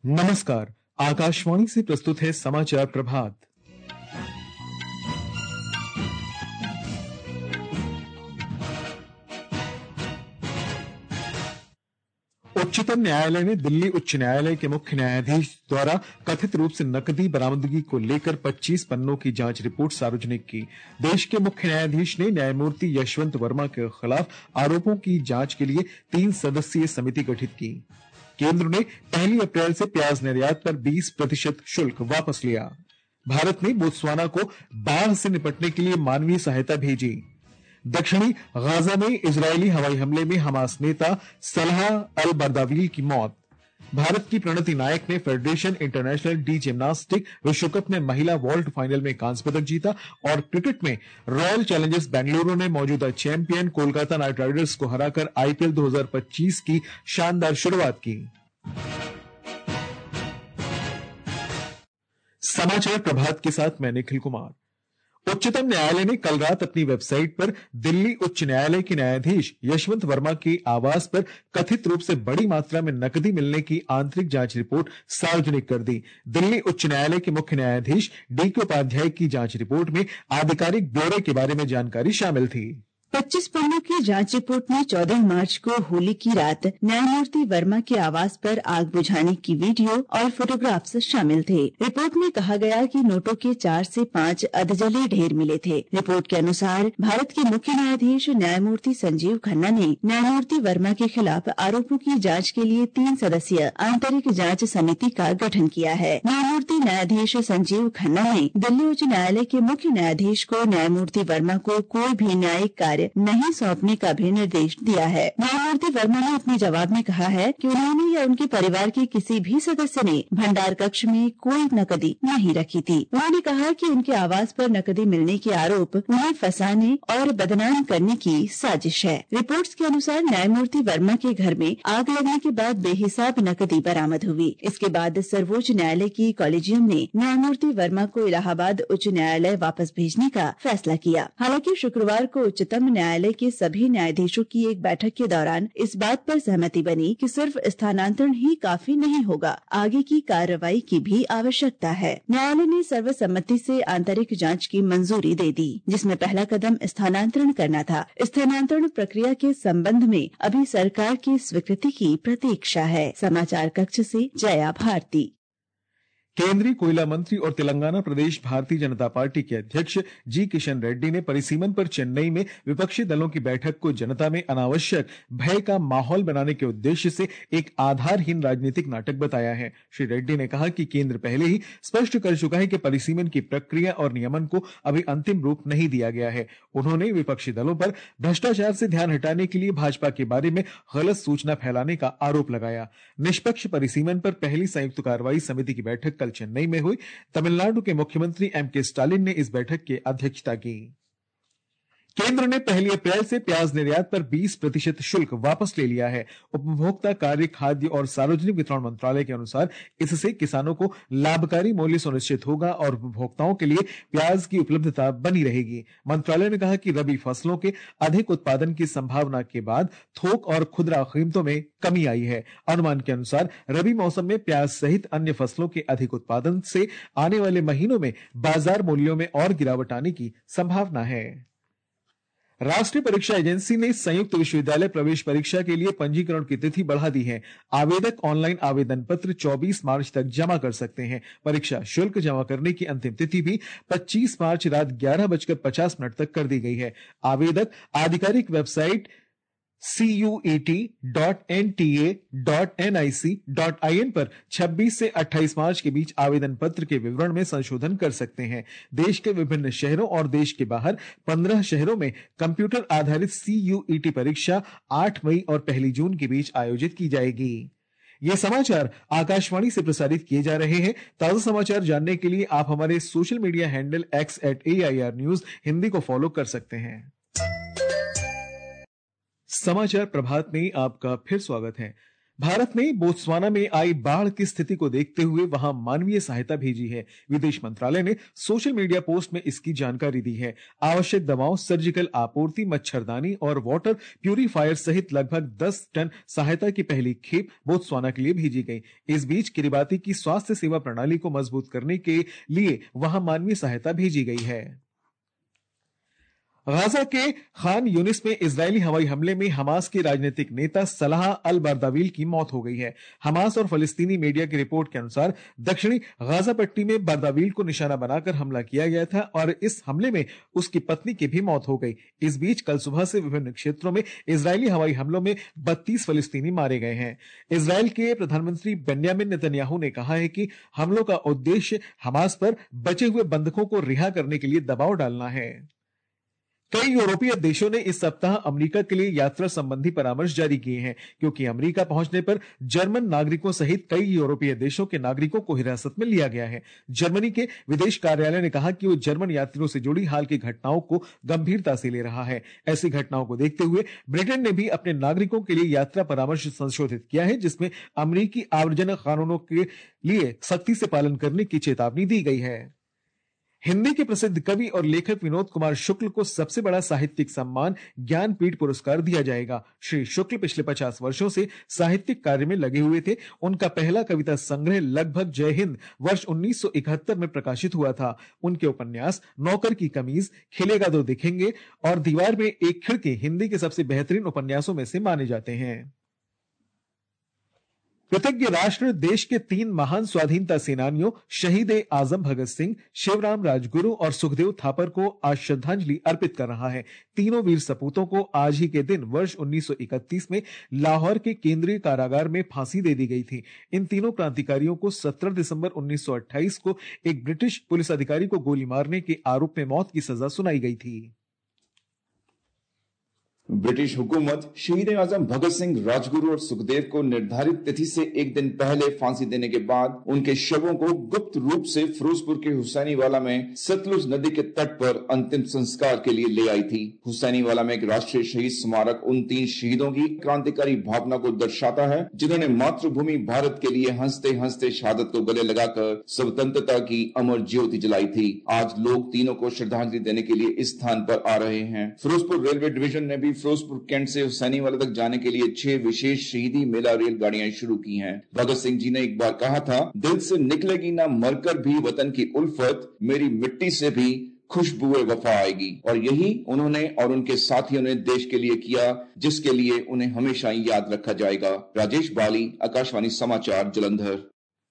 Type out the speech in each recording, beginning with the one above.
नमस्कार। आकाशवाणी से प्रस्तुत है समाचार प्रभात। उच्चतम न्यायालय ने दिल्ली उच्च न्यायालय के मुख्य न्यायाधीश द्वारा कथित रूप से नकदी बरामदगी को लेकर 25 पन्नों की जांच रिपोर्ट सार्वजनिक की। देश के मुख्य न्यायाधीश ने न्यायमूर्ति यशवंत वर्मा के खिलाफ आरोपों की जांच के लिए 3 सदस्यीय समिति गठित की। केंद्र ने 1 अप्रैल से प्याज निर्यात पर 20% शुल्क वापस लिया। भारत ने बोत्सवाना को बाढ़ से निपटने के लिए मानवीय सहायता भेजी। दक्षिणी गाजा में इजरायली हवाई हमले में हमास नेता सलाह अल बर्दाविल की मौत। भारत की प्रणति नायक ने फेडरेशन इंटरनेशनल डी जिम्नास्टिक विश्व कप में महिला वॉल्ट फाइनल में कांस्य पदक जीता। और क्रिकेट में रॉयल चैलेंजर्स बेंगलुरु ने मौजूदा चैंपियन कोलकाता नाइट राइडर्स को हराकर आईपीएल 2025 की शानदार शुरुआत की। समाचार प्रभात के साथ मैं निखिल कुमार। उच्चतम न्यायालय ने कल रात अपनी वेबसाइट पर दिल्ली उच्च न्यायालय के न्यायाधीश यशवंत वर्मा के आवास पर कथित रूप से बड़ी मात्रा में नकदी मिलने की आंतरिक जांच रिपोर्ट सार्वजनिक कर दी। दिल्ली उच्च न्यायालय के मुख्य न्यायाधीश डीके उपाध्याय की जांच रिपोर्ट में आधिकारिक ब्यौरे के बारे में जानकारी शामिल थी। 25 पन्नों की जांच रिपोर्ट में 14 मार्च को होली की रात न्यायमूर्ति वर्मा के आवास पर आग बुझाने की वीडियो और फोटोग्राफ्स शामिल थे। रिपोर्ट में कहा गया कि नोटों के 4 से 5 अधजले ढेर मिले थे। रिपोर्ट के अनुसार भारत के मुख्य न्यायाधीश न्यायमूर्ति संजीव खन्ना ने न्यायमूर्ति वर्मा के खिलाफ आरोपों की जाँच के लिए 3 सदस्यीय आंतरिक जाँच समिति का गठन किया है। न्यायमूर्ति न्यायाधीश संजीव खन्ना ने दिल्ली उच्च न्यायालय के मुख्य न्यायाधीश को न्यायमूर्ति वर्मा को कोई भी न्यायिक कार्य नहीं सौंपने का भी निर्देश दिया है। न्यायमूर्ति वर्मा ने अपने जवाब में कहा है कि उन्होंने या उनके परिवार के किसी भी सदस्य ने भंडार कक्ष में कोई नकदी नहीं रखी थी। उन्होंने कहा कि उनके आवास पर नकदी मिलने के आरोप उन्हें फंसाने और बदनाम करने की साजिश है। रिपोर्ट्स के अनुसार न्यायमूर्ति वर्मा के घर में आग लगने के बाद बेहिसाब नकदी बरामद हुई। इसके बाद सर्वोच्च न्यायालय की कॉलेजियम ने न्यायमूर्ति वर्मा को इलाहाबाद उच्च न्यायालय वापस भेजने का फैसला किया। हालांकि शुक्रवार को उच्चतम न्यायालय के सभी न्यायाधीशों की एक बैठक के दौरान इस बात पर सहमति बनी कि सिर्फ स्थानांतरण ही काफी नहीं होगा, आगे की कार्रवाई की भी आवश्यकता है। न्यायालय ने सर्वसम्मति से आंतरिक जांच की मंजूरी दे दी, जिसमें पहला कदम स्थानांतरण करना था। स्थानांतरण प्रक्रिया के संबंध में अभी सरकार की स्वीकृति की प्रतीक्षा है। समाचार कक्ष से जया भारती। केंद्रीय कोयला मंत्री और तेलंगाना प्रदेश भारतीय जनता पार्टी के अध्यक्ष जी किशन रेड्डी ने परिसीमन पर चेन्नई में विपक्षी दलों की बैठक को जनता में अनावश्यक भय का माहौल बनाने के उद्देश्य से एक आधारहीन राजनीतिक नाटक बताया है। श्री रेड्डी ने कहा कि केंद्र पहले ही स्पष्ट कर चुका है कि परिसीमन की प्रक्रिया और नियमन को अभी अंतिम रूप नहीं दिया गया है। उन्होंने विपक्षी दलों पर भ्रष्टाचार से ध्यान हटाने के लिए भाजपा के बारे में गलत सूचना फैलाने का आरोप लगाया। निष्पक्ष परिसीमन पर पहली संयुक्त कार्रवाई समिति की बैठक कल चेन्नई में हुई। तमिलनाडु के मुख्यमंत्री एम.के. स्टालिन ने इस बैठक की अध्यक्षता की। केंद्र ने 1 अप्रैल से प्याज निर्यात पर 20% शुल्क वापस ले लिया है। उपभोक्ता कार्य, खाद्य और सार्वजनिक वितरण मंत्रालय के अनुसार इससे किसानों को लाभकारी मूल्य सुनिश्चित होगा और उपभोक्ताओं के लिए प्याज की उपलब्धता बनी रहेगी। मंत्रालय ने कहा कि रबी फसलों के अधिक उत्पादन की संभावना के बाद थोक और खुदरा कीमतों में कमी आई है। अनुमान के अनुसार रबी मौसम में प्याज सहित अन्य फसलों के अधिक उत्पादन से आने वाले महीनों में बाजार मूल्यों में और गिरावट आने की संभावना है। राष्ट्रीय परीक्षा एजेंसी ने संयुक्त विश्वविद्यालय प्रवेश परीक्षा के लिए पंजीकरण की तिथि बढ़ा दी है। आवेदक ऑनलाइन आवेदन पत्र 24 मार्च तक जमा कर सकते हैं। परीक्षा शुल्क जमा करने की अंतिम तिथि भी 25 मार्च रात 11:50 तक कर दी गई है। आवेदक आधिकारिक वेबसाइट CUET.NTA.NIC.IN पर 26 से 28 मार्च के बीच आवेदन पत्र के विवरण में संशोधन कर सकते हैं। देश के विभिन्न शहरों और देश के बाहर 15 शहरों में कंप्यूटर आधारित CUET परीक्षा 8 मई और 1 जून के बीच आयोजित की जाएगी। ये समाचार आकाशवाणी से प्रसारित किए जा रहे हैं। ताजा समाचार जानने के लिए आप हमारे social media handle X@AIR News Hindi को फॉलो कर सकते हैं। समाचार प्रभात में आपका फिर स्वागत है। भारत ने बोत्सवाना में आई बाढ़ की स्थिति को देखते हुए वहां मानवीय सहायता भेजी है। विदेश मंत्रालय ने सोशल मीडिया पोस्ट में इसकी जानकारी दी है। आवश्यक दवाओं, सर्जिकल आपूर्ति, मच्छरदानी और वाटर प्यूरिफायर सहित लगभग 10 टन सहायता की पहली खेप बोत्सवाना के लिए भेजी गई। इस बीच किरिबाती की स्वास्थ्य सेवा प्रणाली को मजबूत करने के लिए वहां मानवीय सहायता भेजी गई है। गाजा के खान यूनिस में इजरायली हवाई हमले में हमास के राजनीतिक नेता सलाह अल बारदाविल की मौत हो गई है। हमास और फलस्तीनी मीडिया की रिपोर्ट के अनुसार दक्षिणी गाजा पट्टी में बारदाविल को निशाना बनाकर हमला किया गया था और इस हमले में उसकी पत्नी की भी मौत हो गई। इस बीच कल सुबह से विभिन्न क्षेत्रों में इजरायली हवाई हमलों में 32 फलस्तीनी मारे गए हैं। इजरायल के प्रधानमंत्री बेन्यामिन नेतन्याहू ने कहा है कि हमलों का उद्देश्य हमास पर बचे हुए बंधकों को रिहा करने के लिए दबाव डालना है। कई यूरोपीय देशों ने इस सप्ताह अमेरिका के लिए यात्रा संबंधी परामर्श जारी किए हैं, क्योंकि अमेरिका पहुंचने पर जर्मन नागरिकों सहित कई यूरोपीय देशों के नागरिकों को हिरासत में लिया गया है। जर्मनी के विदेश कार्यालय ने कहा कि वो जर्मन यात्रियों से जुड़ी हाल की घटनाओं को गंभीरता से ले रहा है। ऐसी घटनाओं को देखते हुए ब्रिटेन ने भी अपने नागरिकों के लिए यात्रा परामर्श संशोधित किया है, जिसमें अमेरिकी आव्रजन कानूनों के लिए सख्ती से पालन करने की चेतावनी दी गई है। हिंदी के प्रसिद्ध कवि और लेखक विनोद कुमार शुक्ल को सबसे बड़ा साहित्यिक सम्मान ज्ञानपीठ पुरस्कार दिया जाएगा। श्री शुक्ल पिछले 50 वर्षों से साहित्यिक कार्य में लगे हुए थे। उनका पहला कविता संग्रह लगभग जय हिंद वर्ष 1971 में प्रकाशित हुआ था। उनके उपन्यास नौकर की कमीज, खिलेगा तो दिखेंगे और दीवार में एक खिड़की हिंदी के सबसे बेहतरीन उपन्यासों में से माने जाते हैं। कृतज्ञ राष्ट्र देश के 3 महान स्वाधीनता सेनानियों शहीद आजम भगत सिंह, शिवराम राजगुरु और सुखदेव थापर को आज श्रद्धांजलि अर्पित कर रहा है। तीनों वीर सपूतों को आज ही के दिन वर्ष 1931 में लाहौर के केंद्रीय कारागार में फांसी दे दी गई थी। इन तीनों क्रांतिकारियों को 17 दिसंबर 1928 को एक ब्रिटिश पुलिस अधिकारी को गोली मारने के आरोप में मौत की सजा सुनाई गई थी। ब्रिटिश हुकूमत शहीद आजम भगत सिंह, राजगुरु और सुखदेव को निर्धारित तिथि से एक दिन पहले फांसी देने के बाद उनके शवों को गुप्त रूप से फिरोजपुर के हुसैनीवाला में सतलुज नदी के तट पर अंतिम संस्कार के लिए ले आई थी। हुसैनीवाला में एक राष्ट्रीय शहीद स्मारक उन 3 शहीदों की क्रांतिकारी भावना को दर्शाता है, जिन्होंने मातृभूमि भारत के लिए हंसते हंसते शहादत को गले लगाकर स्वतंत्रता की अमर ज्योति जलाई थी। आज लोग तीनों को श्रद्धांजलि देने के लिए इस स्थान पर आ रहे हैं। फिरोजपुर रेलवे डिवीजन ने भी फिरोजपुर कैंट से हुसैनीवाला तक जाने के लिए 6 विशेष शहीदी मेला रेलगाड़ियां शुरू की हैं। भगत सिंह जी ने एक बार कहा था, दिल से निकलेगी ना मरकर भी वतन की उल्फत, मेरी मिट्टी से भी खुशबुए वफा आएगी। और यही उन्होंने और उनके साथियों ने देश के लिए किया, जिसके लिए उन्हें हमेशा याद रखा जाएगा। राजेश बाली, आकाशवाणी समाचार, जालंधर।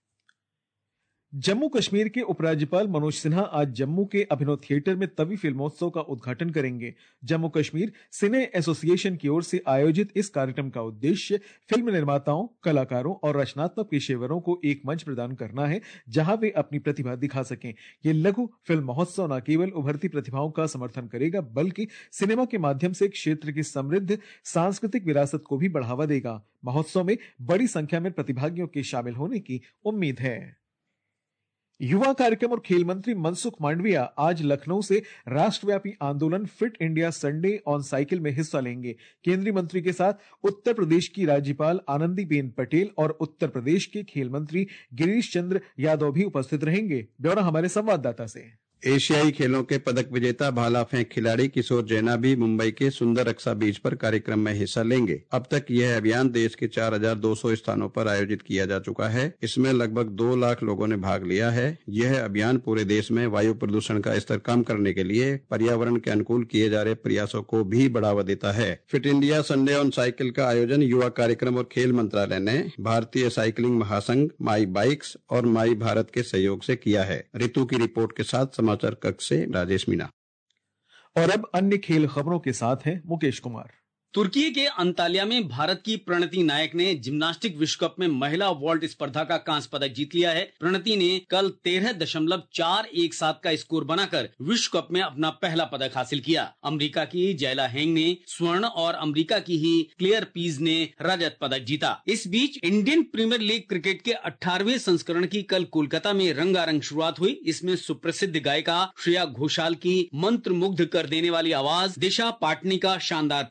जम्मू कश्मीर के उपराज्यपाल मनोज सिन्हा आज जम्मू के अभिनव थिएटर में तवी फिल्मोत्सव का उद्घाटन करेंगे। जम्मू कश्मीर सिने एसोसिएशन की ओर से आयोजित इस कार्यक्रम का उद्देश्य फिल्म निर्माताओं, कलाकारों और रचनात्मक पेशेवरों को एक मंच प्रदान करना है, जहां वे अपनी प्रतिभा दिखा सकें। ये लघु फिल्म महोत्सव न केवल उभरती प्रतिभाओं का समर्थन करेगा, बल्कि सिनेमा के माध्यम से क्षेत्र की समृद्ध सांस्कृतिक विरासत को भी बढ़ावा देगा। महोत्सव में बड़ी संख्या में प्रतिभागियों के शामिल होने की उम्मीद है। युवा कार्यक्रम और खेल मंत्री मनसुख मांडविया आज लखनऊ से राष्ट्रव्यापी आंदोलन fit India Sunday on cycle में हिस्सा लेंगे। केंद्रीय मंत्री के साथ उत्तर प्रदेश की राज्यपाल आनंदीबेन पटेल और उत्तर प्रदेश के खेल मंत्री गिरीश चंद्र यादव भी उपस्थित रहेंगे। ब्यौरा हमारे संवाददाता से। एशियाई खेलों के पदक विजेता भाला फेंक खिलाड़ी किशोर जैना भी मुंबई के सुंदर रक्षा बीच पर कार्यक्रम में हिस्सा लेंगे। अब तक यह अभियान देश के 4200 स्थानों पर आयोजित किया जा चुका है। इसमें लगभग 2 लाख लोगों ने भाग लिया है। यह अभियान पूरे देश में वायु प्रदूषण का स्तर कम करने के लिए पर्यावरण के अनुकूल किए जा रहे प्रयासों को भी बढ़ावा देता है। Fit India Sunday on cycle का आयोजन युवा कार्यक्रम और खेल मंत्रालय ने भारतीय साइकिलिंग महासंघ, माई बाइक्स और माई भारत के सहयोग से किया है। ऋतु की रिपोर्ट के साथ समाचार कक्ष से राजेश मीना। और अब अन्य खेल खबरों के साथ हैं मुकेश कुमार। तुर्की के अंतालिया में भारत की प्रणति नायक ने जिम्नास्टिक विश्व कप में महिला वॉल्ट स्पर्धा का कांस्य पदक जीत लिया है। प्रणति ने कल 13.417 का स्कोर बनाकर विश्व कप में अपना पहला पदक हासिल किया। अमेरिका की जैला हेंग ने स्वर्ण और अमेरिका की ही क्लेयर पीज ने रजत पदक जीता। इस बीच इंडियन प्रीमियर लीग क्रिकेट के 18वें संस्करण की कल कोलकाता में रंगारंग शुरुआत हुई। इसमें सुप्रसिद्ध गायिका श्रेया घोषाल की मंत्रमुग्ध कर देने वाली आवाज, दिशा पाटनी का शानदार प्रदर्शन,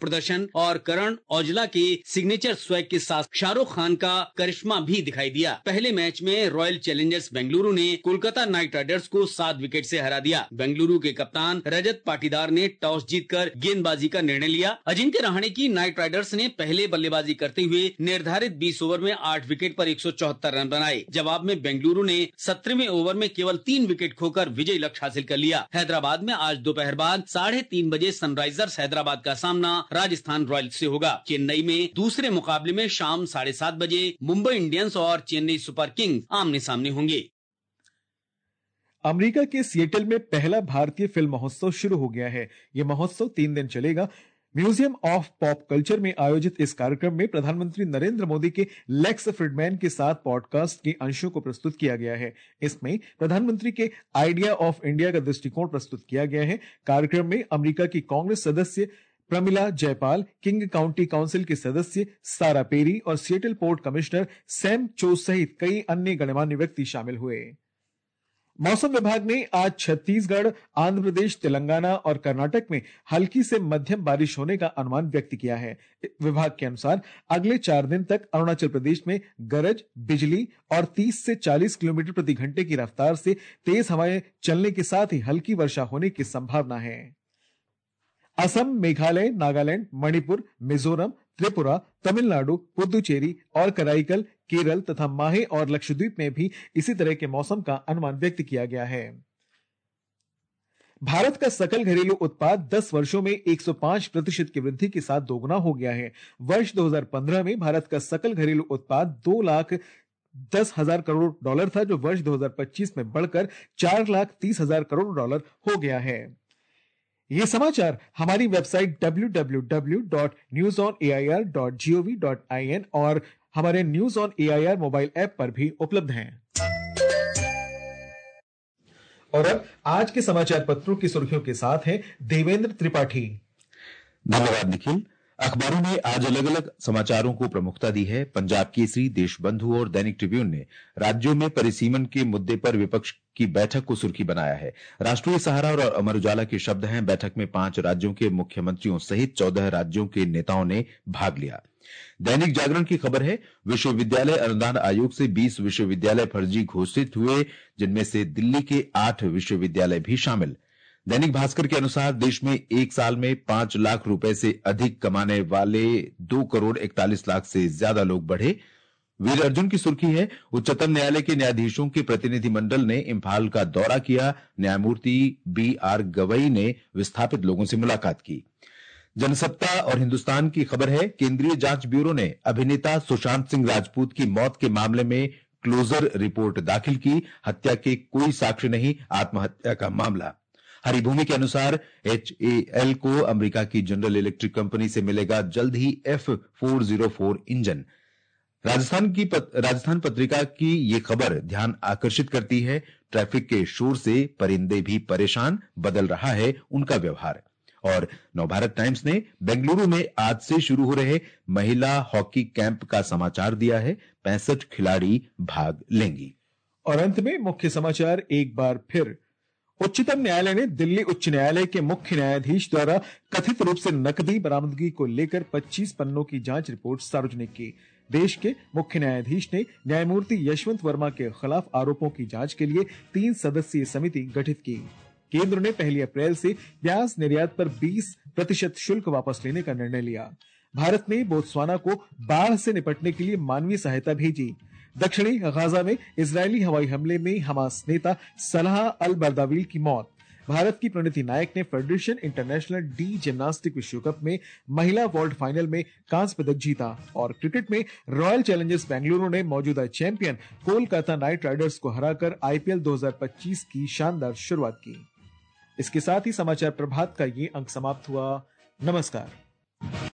हसन और करण औजला के सिग्नेचर स्वैग के साथ शाहरुख खान का करिश्मा भी दिखाई दिया। पहले मैच में रॉयल चैलेंजर्स बेंगलुरु ने कोलकाता नाइट राइडर्स को 7 विकेट से हरा दिया। बेंगलुरु के कप्तान रजत पाटीदार ने टॉस जीतकर गेंदबाजी का निर्णय लिया। अजिंक्य रहाणे की नाइट राइडर्स ने पहले बल्लेबाजी करते हुए निर्धारित 20 ओवर में 8 विकेट पर 174 रन बनाए। जवाब में बेंगलुरु ने 17वें ओवर में केवल 3 विकेट खोकर विजय लक्ष्य हासिल कर लिया। हैदराबाद में आज दोपहर बाद 3:30 बजे सनराइजर्स हैदराबाद का सामना राजस्थान रॉयल्स से होगा। चेन्नई में दूसरे मुकाबले में शाम 7:30 बजे मुंबई इंडियंस और चेन्नई सुपर किंग्स आमने सामने होंगे। अमेरिका के सिएटल में पहला भारतीय फिल्म महोत्सव शुरू हो गया है। यह महोत्सव 3 दिन चलेगा। म्यूजियम ऑफ पॉप कल्चर में आयोजित इस कार्यक्रम में प्रधानमंत्री नरेंद्र मोदी के लेक्स फ्रिडमैन के साथ पॉडकास्ट के अंशों को प्रस्तुत किया गया है। इसमें प्रधानमंत्री के आइडिया ऑफ इंडिया का दृष्टिकोण प्रस्तुत किया गया है। कार्यक्रम में अमेरिका की कांग्रेस सदस्य Pramila Jayapal, King County Council के सदस्य सारा पेरी और सिएटल पोर्ट कमिश्नर सैम चो सहित कई अन्य गणमान्य व्यक्ति शामिल हुए। मौसम विभाग ने आज छत्तीसगढ़, आंध्र प्रदेश, तेलंगाना और कर्नाटक में हल्की से मध्यम बारिश होने का अनुमान व्यक्त किया है। विभाग के अनुसार अगले 4 दिन तक अरुणाचल प्रदेश में गरज, बिजली और 30 से 40 किलोमीटर प्रति घंटे की रफ्तार से तेज हवाएं चलने के साथ ही हल्की वर्षा होने की संभावना है। असम, मेघालय, नागालैंड, मणिपुर, मिजोरम, त्रिपुरा, तमिलनाडु, पुदुचेरी और कराईकल, केरल तथा माहे और लक्षद्वीप में भी इसी तरह के मौसम का अनुमान व्यक्त किया गया है। भारत का सकल घरेलू उत्पाद 10 वर्षों में 105% की वृद्धि के साथ दोगुना हो गया है। वर्ष 2015 में भारत का सकल घरेलू उत्पाद $2,10,000 करोड़ था, जो वर्ष 2025 में बढ़कर $4,30,000 करोड़ हो गया है। ये समाचार हमारी वेबसाइट www.newsonair.gov.in और हमारे news on AIR mobile app पर भी उपलब्ध हैं। और अब आज के समाचार पत्रों की सुर्खियों के साथ हैं देवेंद्र त्रिपाठी। धन्यवाद निखिल। अखबारों ने आज अलग अलग समाचारों को प्रमुखता दी है। पंजाब केसरी, देशबंधु और दैनिक ट्रिब्यून ने राज्यों में परिसीमन के मुद्दे पर विपक्ष की बैठक को सुर्खी बनाया है। राष्ट्रीय सहारा और अमर उजाला के शब्द हैं, बैठक में 5 राज्यों के मुख्यमंत्रियों सहित 14 राज्यों के नेताओं ने भाग लिया। दैनिक जागरण की खबर है, विश्वविद्यालय अनुदान आयोग से 20 विश्वविद्यालय फर्जी घोषित हुए, जिनमें से दिल्ली के 8 विश्वविद्यालय भी शामिल। दैनिक भास्कर के अनुसार देश में एक साल में 5 लाख रुपए से अधिक कमाने वाले 2,41,00,000 से ज्यादा लोग बढ़े। वीर अर्जुन की सुर्खी है, उच्चतम न्यायालय के न्यायाधीशों के प्रतिनिधिमंडल ने इंफाल का दौरा किया। न्यायमूर्ति BR गवई ने विस्थापित लोगों से मुलाकात की। जनसत्ता और हिंदुस्तान की खबर है, केंद्रीय जांच ब्यूरो ने अभिनेता सुशांत सिंह राजपूत की मौत के मामले में क्लोजर रिपोर्ट दाखिल की। हत्या के कोई साक्ष्य नहीं, आत्महत्या का मामला। हरिभूमि के अनुसार HAL को अमेरिका की जनरल इलेक्ट्रिक कंपनी से मिलेगा जल्द ही F404 इंजन। राजस्थान पत्रिका की ये खबर ध्यान आकर्षित करती है। ट्रैफिक के शोर से परिंदे भी परेशान, बदल रहा है उनका व्यवहार। और नवभारत टाइम्स ने बेंगलुरु में आज से शुरू हो रहे महिला हॉकी कैंप का समाचार दिया है। 65 खिलाड़ी भाग लेंगी। और अंत में मुख्य समाचार एक बार फिर। उच्चतम न्यायालय ने दिल्ली उच्च न्यायालय के मुख्य न्यायाधीश द्वारा कथित रूप से नकदी बरामदगी को लेकर 25 पन्नों की जांच रिपोर्ट सार्वजनिक की। देश के मुख्य न्यायाधीश ने न्यायमूर्ति यशवंत वर्मा के खिलाफ आरोपों की जांच के लिए 3 सदस्यीय समिति गठित की। केंद्र ने 1 अप्रैल से प्याज निर्यात पर 20% शुल्क वापस लेने का निर्णय लिया। भारत ने बोत्सवाना को बाढ़ से निपटने के लिए मानवीय सहायता भेजी। दक्षिणी गाजा में इजरायली हवाई हमले में हमास नेता सलाह अल बर्दाविल की मौत। भारत की प्रणति नायक ने फेडरेशन इंटरनेशनल डी जिम्नास्टिक विश्व कप में महिला वॉल्ट फाइनल में कांस्य पदक जीता। और क्रिकेट में रॉयल चैलेंजर्स बेंगलुरु ने मौजूदा चैंपियन कोलकाता नाइट राइडर्स को हराकर IPL 2025 की शानदार शुरुआत की। इसके साथ ही समाचार प्रभात का ये अंक समाप्त हुआ। नमस्कार।